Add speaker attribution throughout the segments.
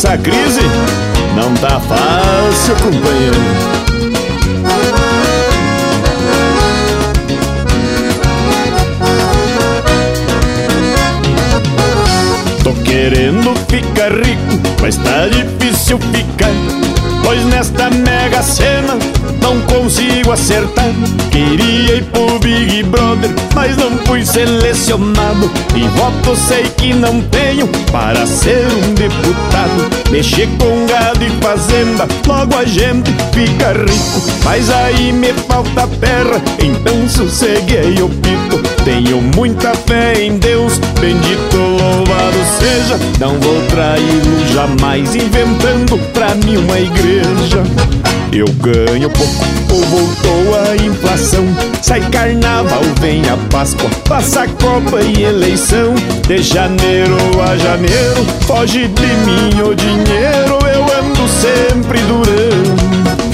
Speaker 1: essa crise não tá fácil, companheiro. Tô querendo ficar rico, mas tá difícil ficar, pois nesta mega cena não consigo acertar. Queria ir pro Big Brother, mas não fui selecionado, e voto sei que não tenho para ser um deputado. Mexer com gado e fazenda, logo a gente fica rico, mas aí me falta terra, então sosseguei o pito. Tenho muita fé em Deus, bendito, louvado seja, não vou traí-lo jamais, inventando pra mim uma igreja. Eu ganho pouco, ou voltou a inflação, sai carnaval, vem a Páscoa, passa a Copa e eleição. De janeiro a janeiro, foge de mim o dinheiro, eu ando sempre durando.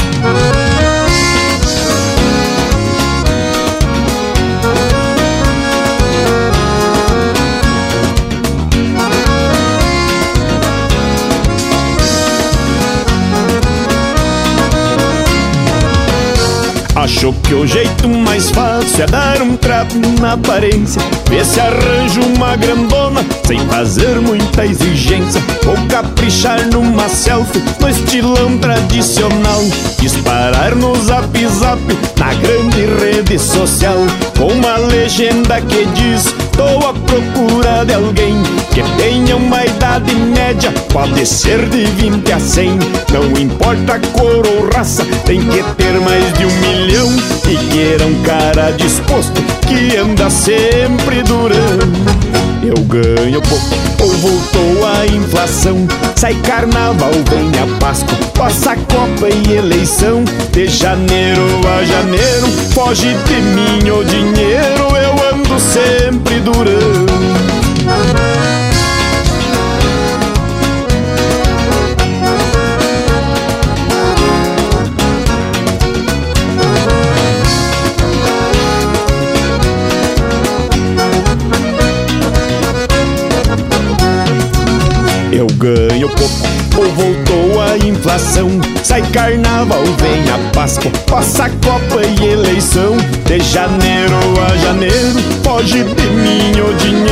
Speaker 1: Achou que o jeito mais fácil é dar um trato na aparência, ver se arranja uma grandona sem fazer muita exigência. Vou caprichar numa selfie no estilão tradicional, disparar no Zap Zap, na grande rede social, com uma legenda que diz: tô à procura de alguém que tenha uma idade média, pode ser de 20 a 100. Não importa cor ou raça, tem que ter mais de 1 milhão, e queira um cara disposto que anda sempre durando. Eu ganho pouco, ou voltou a inflação, sai carnaval, vem a Páscoa, passa a Copa e eleição. De janeiro a janeiro, foge de mim o dinheiro, eu ando sempre durando. Eu ganho pouco, ou voltou a inflação, sai carnaval, vem a Páscoa, passa a Copa e eleição. De janeiro a janeiro, foge de mim o dinheiro,